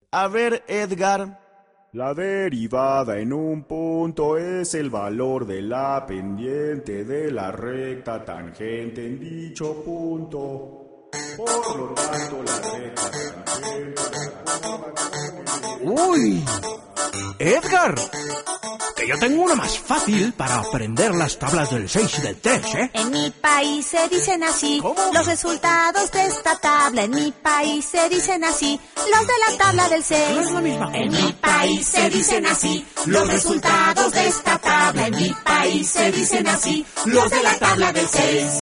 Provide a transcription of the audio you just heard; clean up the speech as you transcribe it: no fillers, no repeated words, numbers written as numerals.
A ver, Edgar. La derivada en un punto es el valor de la pendiente de la recta tangente en dicho punto. Por lo tanto, la recta tangente... ¡Uy! ¡Edgar! Que yo tengo una más fácil para aprender las tablas del 6 y del 3, ¿eh? En mi país se dicen así. ¿Cómo? Los resultados de esta tabla. En mi país se dicen así. Los de la tabla del 6. No es la misma. En mi país se dicen así. Los resultados de esta tabla. En mi país se dicen así. Los de la tabla del 6.